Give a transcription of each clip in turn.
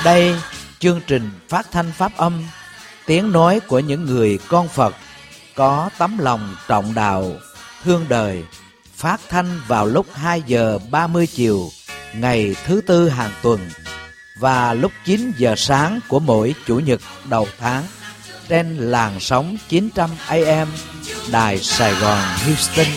Đây, chương trình phát thanh pháp âm, tiếng nói của những người con Phật có tấm lòng trọng đạo, thương đời, phát thanh vào lúc 2 giờ 30 chiều ngày thứ Tư hàng tuần và lúc 9 giờ sáng của mỗi Chủ nhật đầu tháng trên làn sóng 900 AM Đài Sài Gòn Houston.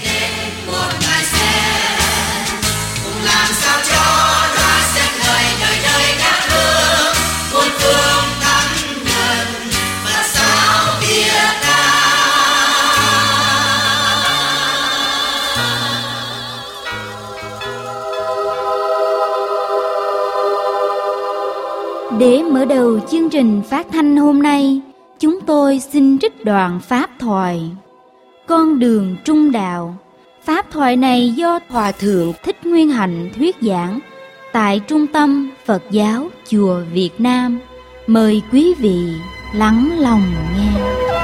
Để mở đầu chương trình phát thanh hôm nay, chúng tôi xin trích đoạn pháp thoại Con đường trung đạo. Pháp thoại này do Hòa Thượng Thích Nguyên Hạnh thuyết giảng tại Trung tâm Phật giáo Chùa Việt Nam. Mời quý vị lắng lòng nghe.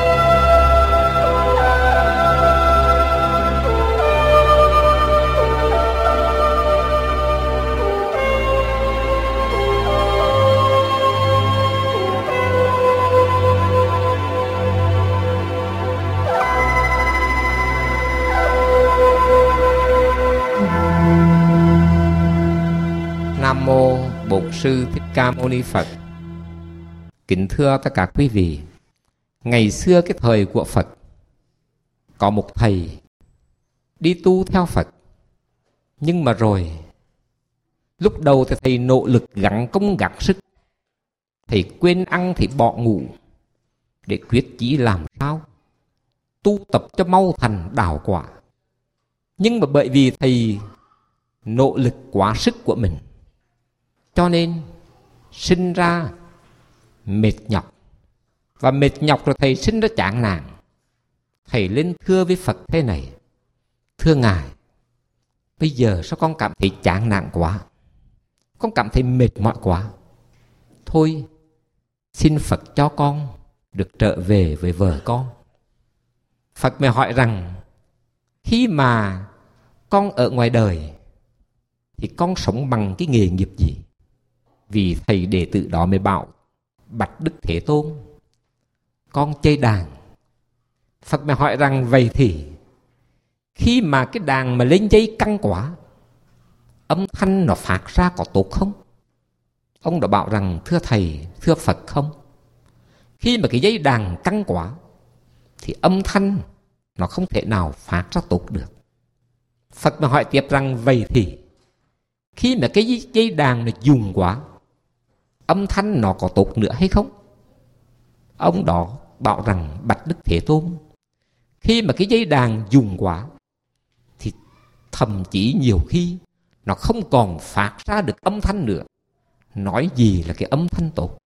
Nam mô Bổn Sư Thích Ca Mâu Ni Phật. Kính thưa tất cả quý vị, ngày xưa cái thời của Phật, có một thầy đi tu theo Phật. Nhưng mà rồi, lúc đầu thì thầy nỗ lực gắng công gắng sức, thầy quên ăn thì bỏ ngủ, để quyết chí làm sao tu tập cho mau thành đạo quả. Nhưng mà bởi vì thầy nỗ lực quá sức của mình, cho nên sinh ra mệt nhọc. Và mệt nhọc rồi thầy sinh ra chán nản. Thầy lên thưa với Phật thế này: thưa Ngài, bây giờ sao con cảm thấy chán nản quá, con cảm thấy mệt mỏi quá. Thôi, xin Phật cho con được trở về với vợ con. Phật mới hỏi rằng, khi mà con ở ngoài đời thì con sống bằng cái nghề nghiệp gì? Vì thầy đệ tử đó mới bảo: bạch Đức Thế Tôn, con chơi đàn. Phật mới hỏi rằng, vậy thì khi mà cái đàn mà lên dây căng quá, âm thanh nó phát ra có tốt không? Ông đã bảo rằng, thưa thầy, thưa Phật, không. Khi mà cái dây đàn căng quá thì âm thanh nó không thể nào phát ra tốt được. Phật mới hỏi tiếp rằng, vậy thì khi mà cái dây đàn nó dùng quá, âm thanh nó có tốt nữa hay không? Ông đó bảo rằng, bạch Đức Thế Tôn, khi mà cái dây đàn dùng quá thì thậm chí nhiều khi nó không còn phát ra được âm thanh nữa, nói gì là cái âm thanh tốt.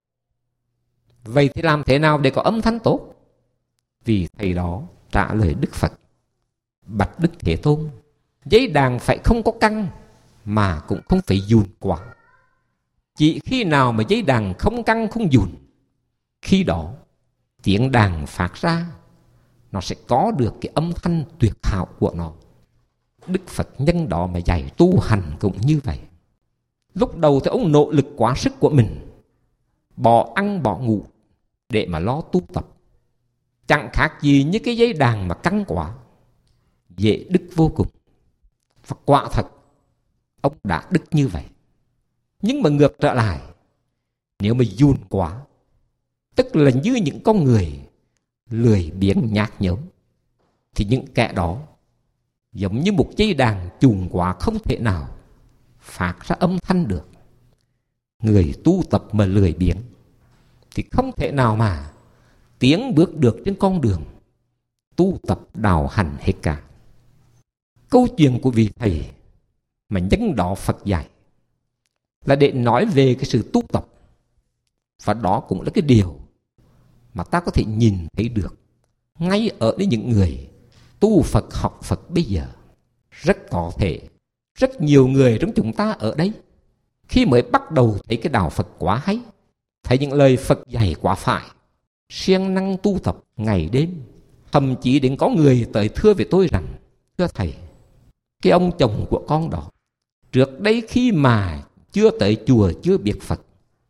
Vậy thì làm thế nào để có âm thanh tốt? Vì thầy đó trả lời Đức Phật: bạch Đức Thế Tôn, dây đàn phải không có căng mà cũng không phải dùn quá. Chỉ khi nào mà dây đàn không căng không dùn, khi đó tiếng đàn phát ra nó sẽ có được cái âm thanh tuyệt hảo của nó. Đức Phật nhân đó mà dạy tu hành cũng như vậy. Lúc đầu thì ông nỗ lực quá sức của mình, bỏ ăn bỏ ngủ để mà lo tu tập. Chẳng khác gì như cái dây đàn mà căng quá, dễ đứt vô cùng. Và quả thật ông đã đứt như vậy. Nhưng mà ngược trở lại, nếu mà dùn quá, tức là như những con người lười biếng nhát nhớm, thì những kẻ đó giống như một dây đàn chùn quá, không thể nào phát ra âm thanh được. Người tu tập mà lười biếng thì không thể nào mà tiến bước được trên con đường tu tập đạo hành hết cả. Câu chuyện của vị thầy mà nhân đó Phật dạy là để nói về cái sự tu tập. Và đó cũng là cái điều mà ta có thể nhìn thấy được ngay ở những người tu Phật, học Phật bây giờ. Rất có thể rất nhiều người trong chúng ta ở đây, khi mới bắt đầu thấy cái đạo Phật quá hay, thấy những lời Phật dạy quá phải, siêng năng tu tập ngày đêm. Thậm chí đến có người tới thưa với tôi rằng, thưa thầy, cái ông chồng của con đó, trước đây khi mà chưa tới chùa, chưa biết Phật,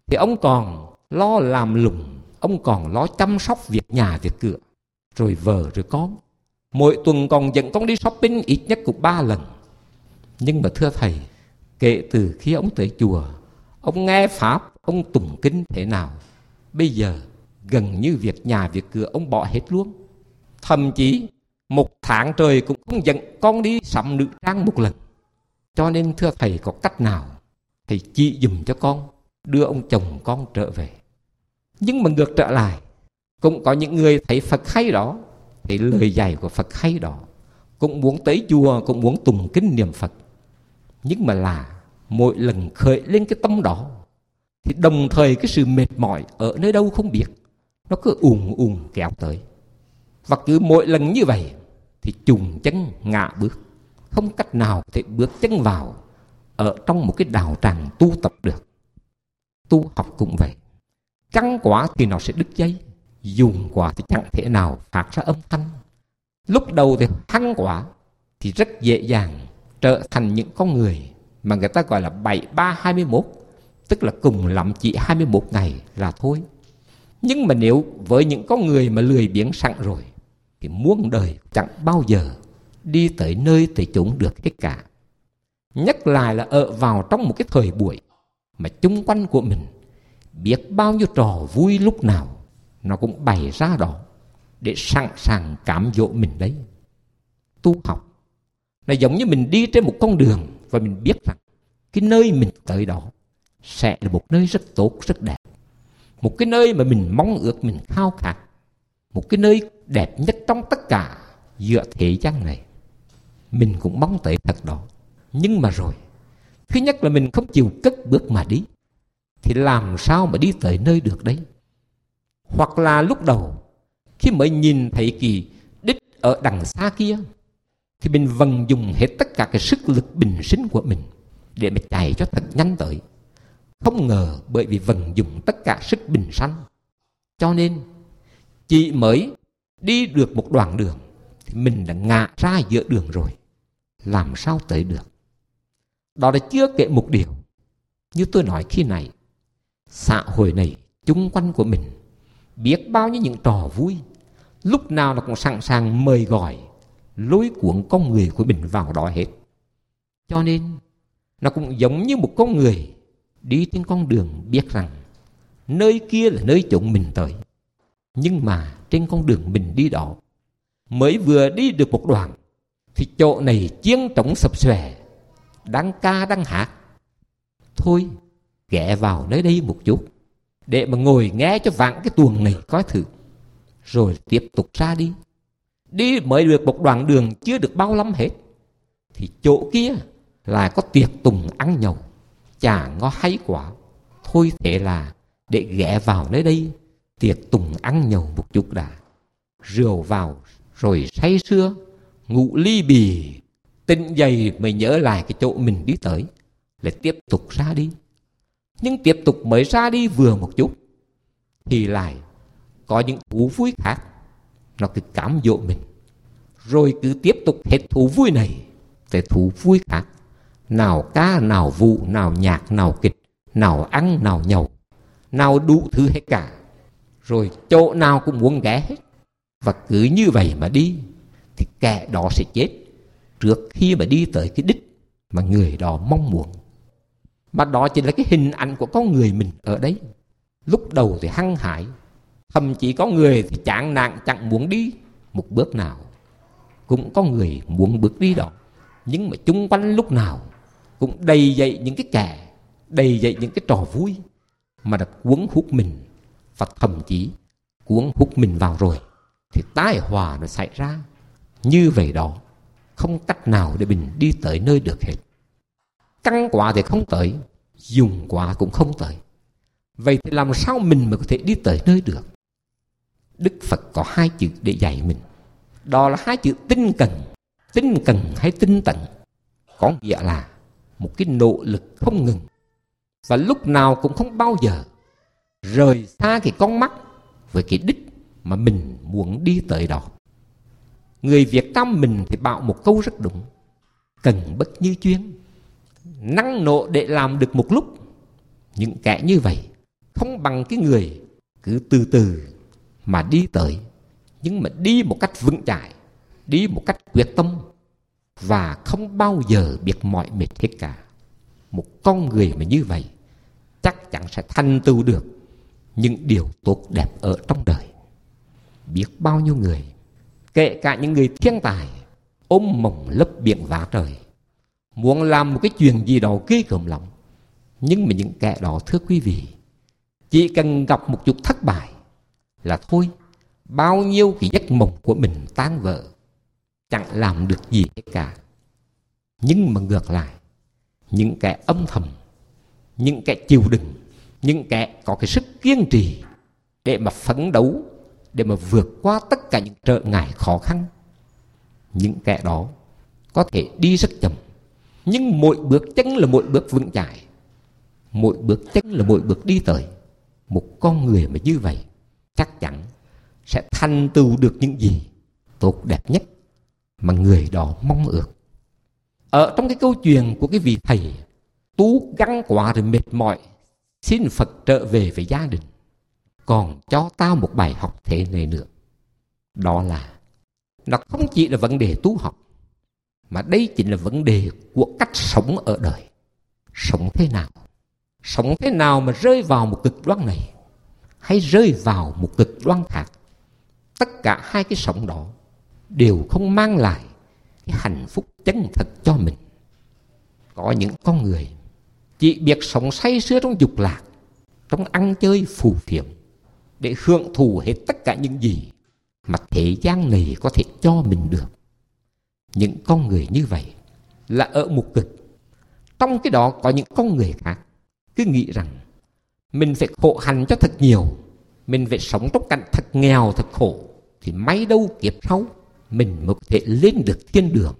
thì ông còn lo làm lùng, ông còn lo chăm sóc việc nhà việc cửa, rồi vợ rồi con. Mỗi tuần còn dẫn con đi shopping ít nhất cũng 3 lần. Nhưng mà thưa thầy, kể từ khi ông tới chùa, ông nghe Pháp, ông tụng kinh thế nào, bây giờ gần như việc nhà việc cửa ông bỏ hết luôn. Thậm chí 1 tháng trời cũng không dẫn con đi sắm nữ trang một lần. Cho nên thưa thầy, có cách nào thầy chỉ dùm cho con đưa ông chồng con trở về. Nhưng mà ngược trở lại, cũng có những người thấy Phật hay đó, thấy lời dạy của Phật hay đó, cũng muốn tới chùa, cũng muốn tụng kinh niệm Phật. Nhưng mà là mỗi lần khởi lên cái tâm đó thì đồng thời cái sự mệt mỏi ở nơi đâu không biết, nó cứ ùn kéo tới. Và cứ mỗi lần như vậy thì chùng chân ngã bước, không cách nào có thể bước chân vào ở trong một cái đạo tràng tu tập được. Tu học cũng vậy, căng quá thì nó sẽ đứt dây, dùng quá thì chẳng thể nào phát ra âm thanh. Lúc đầu thì hăng quá thì rất dễ dàng trở thành những con người mà người ta gọi là 73-21, tức là cùng lắm chỉ 21 ngày là thôi. Nhưng mà nếu với những con người mà lười biếng sẵn rồi thì muôn đời chẳng bao giờ đi tới nơi tới chốn được hết cả. Nhắc lại là ở vào trong một cái thời buổi mà chung quanh của mình biết bao nhiêu trò vui lúc nào nó cũng bày ra đó để sẵn sàng cám dỗ mình đấy. Tu học là giống như mình đi trên một con đường và mình biết rằng cái nơi mình tới đó sẽ là một nơi rất tốt, rất đẹp. Một cái nơi mà mình mong ước, mình khao khát. Một cái nơi đẹp nhất trong tất cả giữa thế gian này. Mình cũng mong tới thật đó. Nhưng mà rồi, thứ nhất là mình không chịu cất bước mà đi, thì làm sao mà đi tới nơi được đấy? Hoặc là lúc đầu, khi mới nhìn thấy kỳ đích ở đằng xa kia, thì mình vận dùng hết tất cả cái sức lực bình sinh của mình để mà chạy cho thật nhanh tới. Không ngờ bởi vì vận dụng tất cả sức bình sanh, cho nên chỉ mới đi được một đoạn đường thì mình đã ngã ra giữa đường rồi. Làm sao tới được? Đó là chưa kể một điều. Như tôi nói khi này, xã hội này chung quanh của mình biết bao nhiêu những trò vui, lúc nào nó cũng sẵn sàng mời gọi, lôi cuốn con người của mình vào đó hết. Cho nên nó cũng giống như một con người đi trên con đường biết rằng nơi kia là nơi chốn mình tới. Nhưng mà trên con đường mình đi đó, mới vừa đi được một đoạn thì chỗ này chiêng trống sập xòe, đang ca đang hát. Thôi ghé vào nơi đây một chút để mà ngồi nghe cho vạn cái tuồng này coi thử, rồi tiếp tục ra đi. Đi mới được một đoạn đường chưa được bao lắm hết thì chỗ kia lại có tiệc tùng ăn nhậu, chả ngó hay quá. Thôi thế là để ghé vào nơi đây tiệc tùng ăn nhậu một chút đã. Rượu vào rồi say sưa, ngủ ly bì, tỉnh dậy mới nhớ lại cái chỗ mình đi tới, lại tiếp tục ra đi. Nhưng tiếp tục mới ra đi vừa một chút thì lại có những thú vui khác nó cứ cám dỗ mình, rồi cứ tiếp tục hết thú vui này tới thú vui khác. Nào ca, nào vụ, nào nhạc, nào kịch, nào ăn, nào nhậu, nào đủ thứ hết cả. Rồi chỗ nào cũng muốn ghé hết. Và cứ như vậy mà đi thì kẻ đó sẽ chết trước khi mà đi tới cái đích mà người đó mong muốn. Mà đó chỉ là cái hình ảnh của con người mình ở đấy. Lúc đầu thì hăng hải, thậm chí có người thì chán nản chẳng muốn đi một bước nào. Cũng có người muốn bước đi đó, nhưng mà chung quanh lúc nào cũng đầy dậy những cái kẻ, đầy dậy những cái trò vui mà đã cuốn hút mình. Và thậm chí cuốn hút mình vào rồi thì tai họa nó xảy ra. Như vậy đó, không cách nào để mình đi tới nơi được hết. Căng quá thì không tới, dùng quá cũng không tới. Vậy thì làm sao mình mà có thể đi tới nơi được? Đức Phật có 2 chữ để dạy mình. Đó là 2 chữ tinh cần. Tinh cần hay tinh tấn, có nghĩa là một cái nỗ lực không ngừng, và lúc nào cũng không bao giờ rời xa cái con mắt với cái đích mà mình muốn đi tới đó. Người Việt Nam mình thì bảo một câu rất đúng: cần bất như chuyên, năng nộ để làm được một lúc. Những kẻ như vậy không bằng cái người cứ từ từ mà đi tới, nhưng mà đi một cách vững chãi, đi một cách quyết tâm và không bao giờ biết mỏi mệt hết cả. Một con người mà như vậy chắc chắn sẽ thành tựu được những điều tốt đẹp ở trong đời. Biết bao nhiêu người, kể cả những người thiên tài, ôm mộng lấp biển vã trời, muốn làm một cái chuyện gì đó ghê gớm lắm, nhưng mà những kẻ đó, thưa quý vị, chỉ cần gặp một chút thất bại là thôi, bao nhiêu cái giấc mộng của mình tan vỡ, chẳng làm được gì hết cả. Nhưng mà ngược lại, những kẻ âm thầm, những kẻ chịu đựng, những kẻ có cái sức kiên trì để mà phấn đấu, để mà vượt qua tất cả những trở ngại khó khăn, những kẻ đó có thể đi rất chậm, nhưng mỗi bước chân là mỗi bước vững chãi, mỗi bước chân là mỗi bước đi tới. Một con người mà như vậy chắc chắn sẽ thành tựu được những gì tốt đẹp nhất mà người đó mong ước. Ở trong cái câu chuyện của cái vị thầy tu gắng quá rồi mệt mỏi, xin Phật trở về với gia đình, còn cho tao một bài học thế này nữa. Đó là nó không chỉ là vấn đề tu học, mà đây chính là vấn đề của cách sống ở đời. Sống thế nào? Sống thế nào mà rơi vào một cực đoan này hay rơi vào một cực đoan khác? Tất cả hai cái sống đó đều không mang lại cái hạnh phúc chân thật cho mình. Có những con người chỉ biết sống say sưa trong dục lạc, trong ăn chơi phù phiếm, để hưởng thụ hết tất cả những gì mà thế gian này có thể cho mình được. Những con người như vậy là ở một cực. Trong cái đó có những con người khác cứ nghĩ rằng mình phải khổ hành cho thật nhiều, mình phải sống trong cảnh thật nghèo, thật khổ, thì may đâu kiếp sau mình mới có thể lên được thiên đường.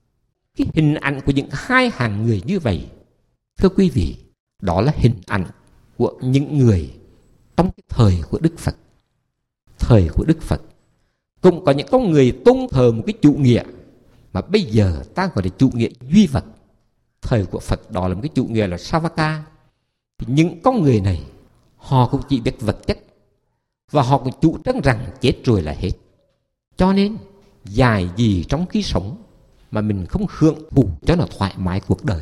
Cái hình ảnh của những hai hàng người như vậy, thưa quý vị, đó là hình ảnh của những người trong cái thời của Đức Phật. Thời của Đức Phật cũng có những con người tôn thờ một cái chủ nghĩa mà bây giờ ta gọi là chủ nghĩa duy vật. Thời của Phật đó là một cái chủ nghĩa là Savaka. Thì những con người này họ cũng chỉ biết vật chất, và họ cũng chủ trương rằng chết rồi là hết. Cho nên dài gì trong khi sống mà mình không hưởng thụ cho nó thoải mái cuộc đời?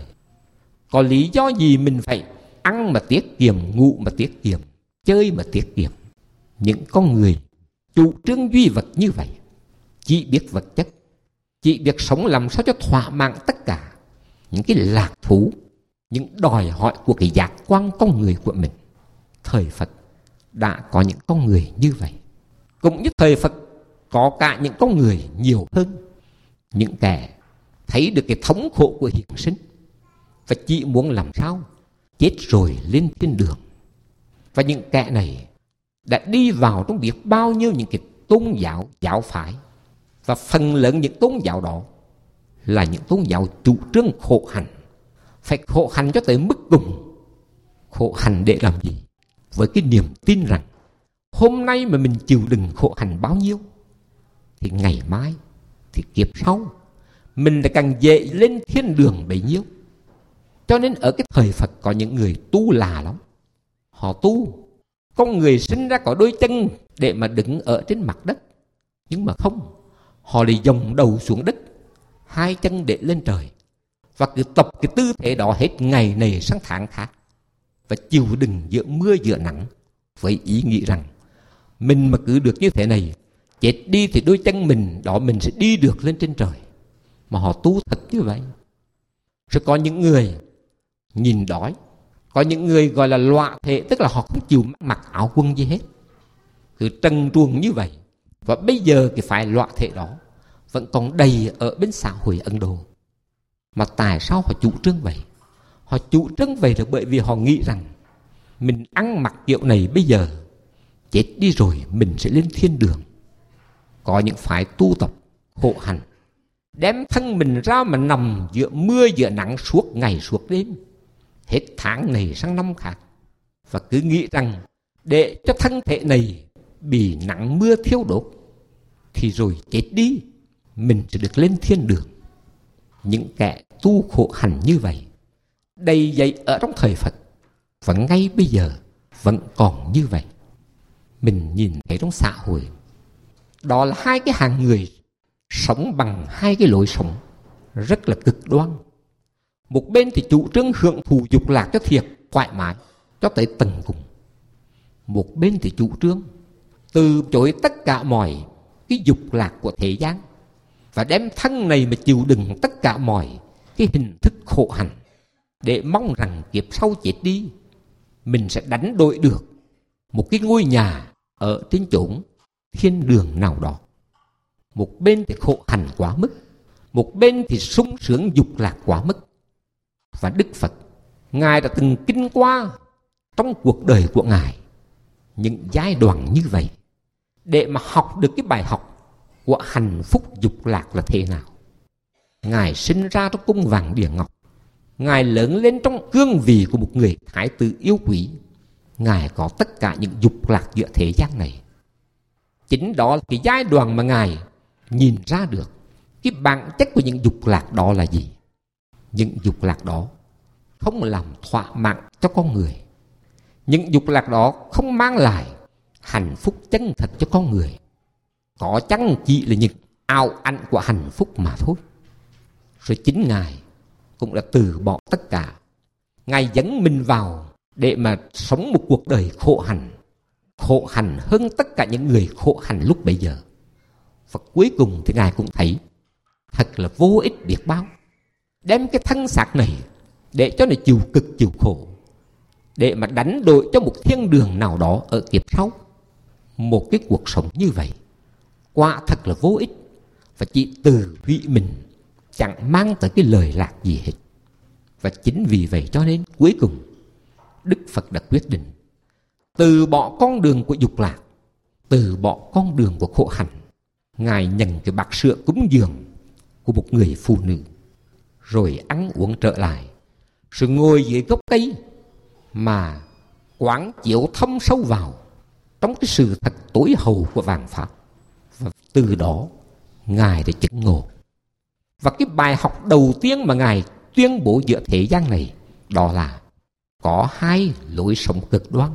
Có lý do gì mình phải ăn mà tiết kiệm, ngủ mà tiết kiệm, chơi mà tiết kiệm? Những con người chủ trương duy vật như vậy, chỉ biết vật chất, chỉ biết sống làm sao cho thỏa mãn tất cả những cái lạc thú, những đòi hỏi của cái giác quan con người của mình. Thời Phật đã có những con người như vậy. Cũng như thời Phật có cả những con người nhiều hơn, những kẻ thấy được cái thống khổ của hiện sinh và chỉ muốn làm sao chết rồi lên thiên đường. Và những kẻ này đã đi vào trong biết bao nhiêu những cái tôn giáo, giáo phái, và phần lớn những tôn giáo đó là những tôn giáo chủ trương khổ hạnh. Phải khổ hạnh cho tới mức cùng. Khổ hạnh để làm gì? Với cái niềm tin rằng hôm nay mà mình chịu đựng khổ hạnh bao nhiêu thì ngày mai, thì kiếp sau mình lại càng dễ lên thiên đường bấy nhiêu. Cho nên ở cái thời Phật có những người tu lạ lắm. Họ tu, con người sinh ra có đôi chân để mà đứng ở trên mặt đất, nhưng mà không, họ lại dòng đầu xuống đất, hai chân để lên trời, và cứ tập cái tư thế đó hết ngày này sang tháng khác, và chịu đựng giữa mưa giữa nắng, với ý nghĩ rằng mình mà cứ được như thế này, chết đi thì đôi chân mình đó mình sẽ đi được lên trên trời. Mà họ tu thật như vậy. Rồi có những người nhìn đói, có những người gọi là loạ thể, tức là họ không chịu mặc áo quần gì hết, cứ trần truồng như vậy. Và bây giờ cái phái loạ thể đó vẫn còn đầy ở bên xã hội Ấn Độ. Mà tại sao họ chủ trương vậy? Họ chủ trương vậy là bởi vì họ nghĩ rằng mình ăn mặc kiểu này bây giờ, chết đi rồi mình sẽ lên thiên đường. Có những phái tu tập khổ hạnh, đem thân mình ra mà nằm giữa mưa giữa nắng suốt ngày suốt đêm, hết tháng này sang năm khác, và cứ nghĩ rằng để cho thân thể này bị nắng mưa thiêu đốt thì rồi chết đi mình sẽ được lên thiên đường. Những kẻ tu khổ hạnh như vậy đầy dẫy ở trong thời Phật, và ngay bây giờ vẫn còn như vậy. Mình nhìn thấy trong xã hội, đó là hai cái hàng người sống bằng hai cái lối sống rất là cực đoan. Một bên thì chủ trương hưởng thụ dục lạc cho thiệt thoải mái, cho tới tận cùng. Một bên thì chủ trương từ chối tất cả mọi cái dục lạc của thế gian, và đem thân này mà chịu đựng tất cả mọi cái hình thức khổ hạnh, để mong rằng kiếp sau chết đi mình sẽ đánh đổi được một cái ngôi nhà ở trên chốn thiên đường nào đó. Một bên thì khổ hạnh quá mức, một bên thì sung sướng dục lạc quá mức. Và Đức Phật, Ngài đã từng kinh qua trong cuộc đời của Ngài những giai đoạn như vậy, để mà học được cái bài học của hạnh phúc dục lạc là thế nào. Ngài sinh ra trong cung vàng địa ngọc, Ngài lớn lên trong cương vị của một người thái tử yêu quý. Ngài có tất cả những dục lạc giữa thế gian này. Chính đó là cái giai đoạn mà Ngài nhìn ra được cái bản chất của những dục lạc đó là gì. Những dục lạc đó không làm thỏa mãn cho con người. Những dục lạc đó không mang lại hạnh phúc chân thật cho con người. Có chăng chỉ là những ảo ảnh của hạnh phúc mà thôi. Rồi chính Ngài cũng đã từ bỏ tất cả. Ngài dấn mình vào để mà sống một cuộc đời khổ hành hơn tất cả những người khổ hành lúc bấy giờ. Và cuối cùng thì Ngài cũng thấy thật là vô ích biết bao. Đem cái thân xác này để cho nó chịu cực chịu khổ, để mà đánh đổi cho một thiên đường nào đó ở kiếp sau. Một cái cuộc sống như vậy quả thật là vô ích, và chỉ từ hủy mình, chẳng mang tới cái lời lạc gì hết. Và chính vì vậy cho nên cuối cùng Đức Phật đã quyết định từ bỏ con đường của dục lạc, từ bỏ con đường của khổ hạnh. Ngài nhận cái bát sữa cúng dường của một người phụ nữ, rồi ăn uống trở lại, rồi ngồi dưới gốc cây mà quán chiếu thâm sâu vào trong cái sự thật tối hậu của vạn pháp. Và từ đó Ngài đã chứng ngộ. Và cái bài học đầu tiên mà Ngài tuyên bố giữa thế gian này, đó là có hai lối sống cực đoan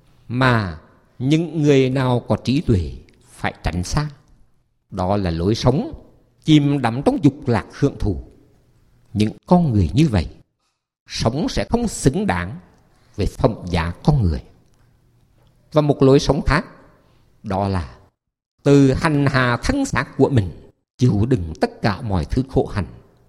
mà những người nào có trí tuệ phải tránh xa. Đó là lối sống chìm đắm trong dục lạc hưởng thụ. Những con người như vậy sống sẽ không xứng đáng về phẩm giá con người. Và một lối sống khác, đó là từ hành hạ thân xác của mình, chịu đựng tất cả mọi thứ khổ hạnh.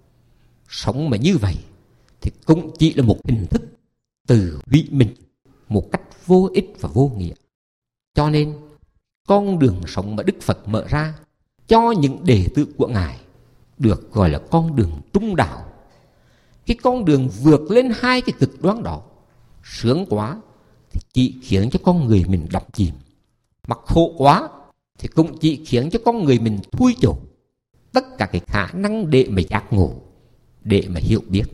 Sống mà như vậy thì cũng chỉ là một hình thức từ hủy mình một cách vô ích và vô nghĩa. Cho nên con đường sống mà Đức Phật mở ra cho những đệ tử của Ngài được gọi là con đường trung đạo. Cái con đường vượt lên hai cái cực đoan đó sướng quá thì chỉ khiến cho con người mình đắm chìm, mà khổ quá thì cũng chỉ khiến cho con người mình thui chột tất cả cái khả năng để mà giác ngộ, để mà hiểu biết.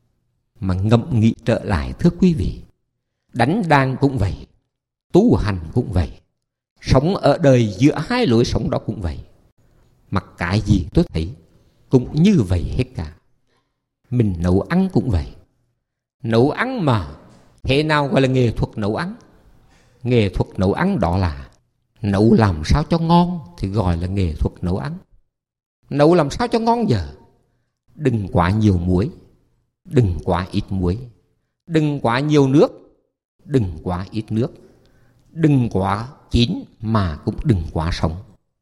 Mà ngẫm nghĩ trở lại thưa quý vị, đánh đàn cũng vậy, tu hành cũng vậy, sống ở đời giữa hai lối sống đó cũng vậy. Mà cái gì tôi thấy cũng như vậy hết cả. Mình nấu ăn cũng vậy. Nấu ăn mà thế nào gọi là nghệ thuật nấu ăn? Nghệ thuật nấu ăn đó là nấu làm sao cho ngon thì gọi là nghệ thuật nấu ăn. Nấu làm sao cho ngon giờ? Đừng quá nhiều muối, đừng quá ít muối, đừng quá nhiều nước, đừng quá ít nước, đừng quá chín mà cũng đừng quá sống.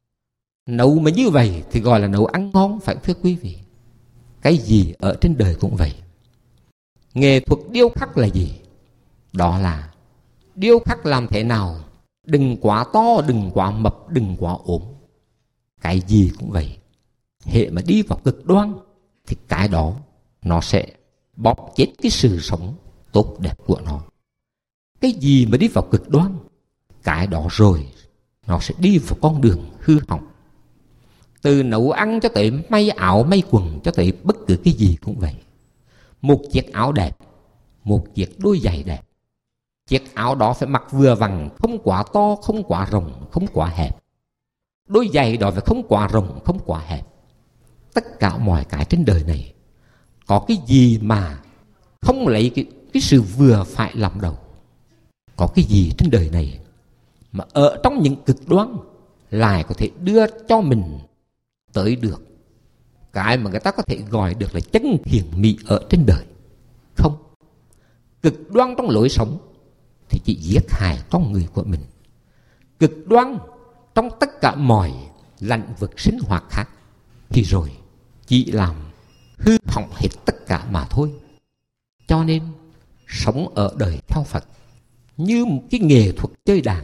Nấu mà như vậy thì gọi là nấu ăn ngon, phải thưa quý vị. Cái gì ở trên đời cũng vậy. Nghệ thuật điêu khắc là gì? Đó là điêu khắc làm thế nào đừng quá to, đừng quá mập, đừng quá ốm. Cái gì cũng vậy. Hệ mà đi vào cực đoan thì cái đó nó sẽ bóp chết cái sự sống tốt đẹp của nó. Cái gì mà đi vào cực đoan, cái đó rồi nó sẽ đi vào con đường hư hỏng. Từ nấu ăn cho tới may áo may quần, cho tới bất cứ cái gì cũng vậy. Một chiếc áo đẹp, một chiếc đôi giày đẹp, chiếc áo đó phải mặc vừa vặn, không quá to, không quá rộng, không quá hẹp. Đôi giày đó phải không quá rộng, không quá hẹp. Tất cả mọi cái trên đời này có cái gì mà không lấy cái sự vừa phải làm đầu. có cái gì trên đời này mà ở trong những cực đoan lại có thể đưa cho mình tới được cái mà người ta có thể gọi được là chân thiện mỹ ở trên đời? Không. Cực đoan trong lối sống thì chỉ giết hại con người của mình. Cực đoan trong tất cả mọi lĩnh vực sinh hoạt khác thì rồi chỉ làm hư hỏng hết tất cả mà thôi. Cho nên sống ở đời theo Phật như một cái nghệ thuật chơi đàn,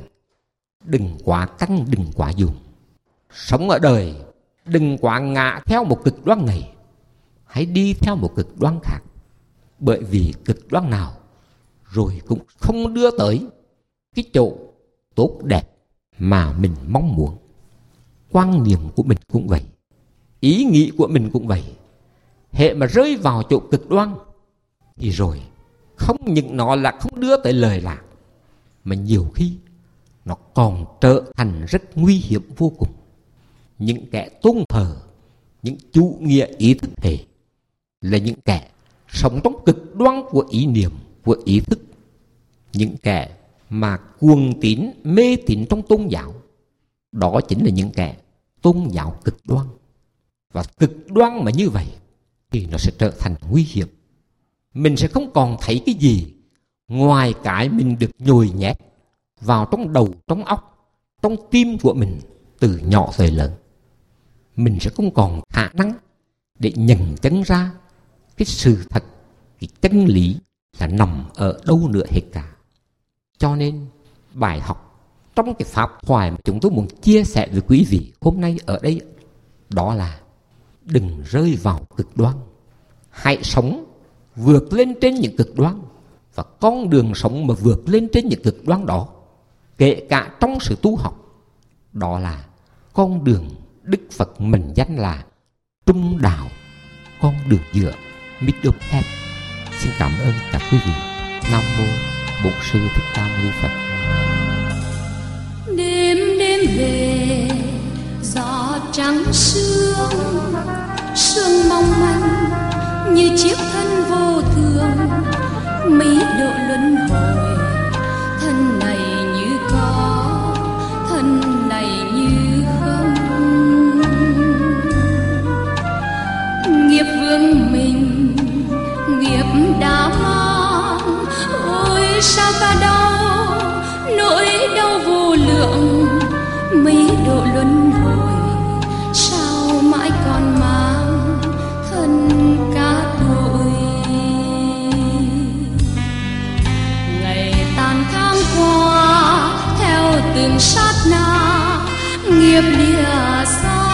đừng quá căng, đừng quá dùng. Sống ở đời đừng quá ngã theo một cực đoan này, hãy đi theo một cực đoan khác. Bởi vì cực đoan nào rồi cũng không đưa tới cái chỗ tốt đẹp mà mình mong muốn. Quan niệm của mình cũng vậy, ý nghĩ của mình cũng vậy. Hệ mà rơi vào chỗ cực đoan thì rồi không những nó là không đưa tới lời lạc, mà nhiều khi nó còn trở thành rất nguy hiểm vô cùng. Những kẻ tôn thờ những chủ nghĩa ý thức thể là những kẻ sống trong cực đoan của ý niệm, của ý thức. Những kẻ mà cuồng tín, mê tín trong tôn giáo, đó chính là những kẻ tôn giáo cực đoan. Và cực đoan mà như vậy thì nó sẽ trở thành nguy hiểm. Mình sẽ không còn thấy cái gì ngoài cái mình được nhồi nhét vào trong đầu, trong óc, trong tim của mình từ nhỏ tới lớn. Mình sẽ không còn khả năng để nhận chân ra cái sự thật, cái chân lý là nằm ở đâu nữa hết cả. Cho nên bài học trong cái pháp thoại mà chúng tôi muốn chia sẻ với quý vị hôm nay ở đây, đó là đừng rơi vào cực đoan. Hãy sống vượt lên trên những cực đoan. Và con đường sống mà vượt lên trên những cực đoan đó, kể cả trong sự tu học, đó là con đường Đức Phật mệnh danh là trung đạo, con đường giữa, middle path. Xin cảm ơn các quý vị. Nam mô Bổn Sư Thích Ca Mâu Ni Phật. Đêm đêm về gió trắng sương, sương mong manh như chiếc thân vô thường. Mấy độ luân hồi, thân này như có, thân này như không. Nghiệp vương mình, nghiệp đã mang, ôi sao ta đau, nỗi đau vô lượng. Mấy độ luân hồi, sao mãi còn mang thân cả tuổi. Ngày tàn tháng qua theo từng sát na, nghiệp lìa xa.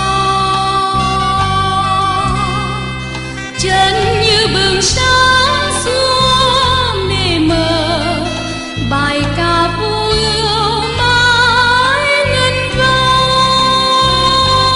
Chân như bừng sáng xuống để mở bài ca vui ưu mãi ngân vang.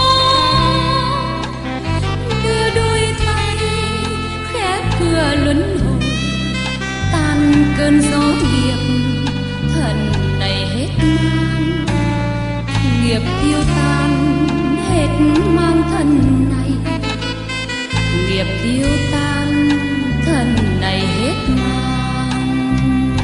Đưa đôi tay khép cửa luân hồi, tan cơn gió nghiệp, thần này hết mang. Nghiệp tiêu tan hết mang thân này, nghiệp tiêu tan thân này hết mang.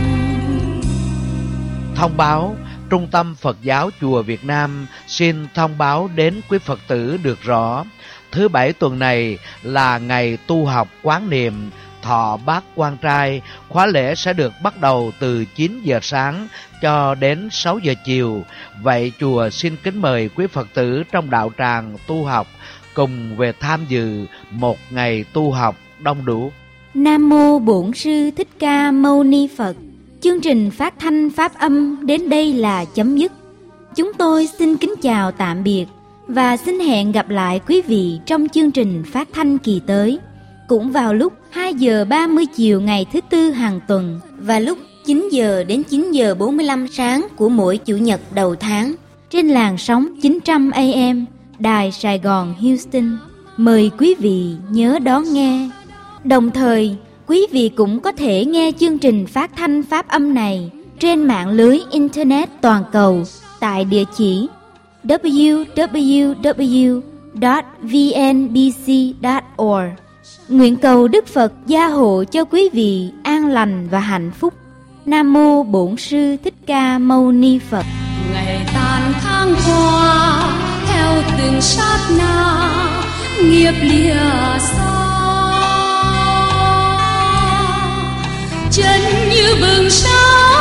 Thông báo, Trung tâm Phật giáo Chùa Việt Nam xin thông báo đến quý Phật tử được rõ, thứ Bảy tuần này là ngày tu học quán niệm thọ bát quan trai. Khóa lễ sẽ được bắt đầu từ 9 giờ sáng cho đến 6 giờ chiều. Vậy chùa xin kính mời quý Phật tử trong đạo tràng tu học cùng về tham dự một ngày tu học đông đủ. Nam mô Bổn Sư Thích Ca Mâu Ni Phật. Chương trình phát thanh pháp âm đến đây là chấm dứt. Chúng tôi xin kính chào tạm biệt và xin hẹn gặp lại quý vị trong chương trình phát thanh kỳ tới, cũng vào lúc 2 giờ 30 chiều ngày thứ Tư hàng tuần và lúc 9 giờ đến 9 giờ 45 sáng của mỗi Chủ nhật đầu tháng trên làn sóng 900 AM Đài Sài Gòn Houston. Mời quý vị nhớ đón nghe. Đồng thời, quý vị cũng có thể nghe chương trình phát thanh pháp âm này trên mạng lưới Internet toàn cầu tại địa chỉ www.vnbc.org. Nguyện cầu Đức Phật gia hộ cho quý vị an lành và hạnh phúc. Nam mô Bổn Sư Thích Ca Mâu Ni Phật. Ngày tàn tháng qua theo từng sát na, nghiệp lìa xa chân như bừng sáng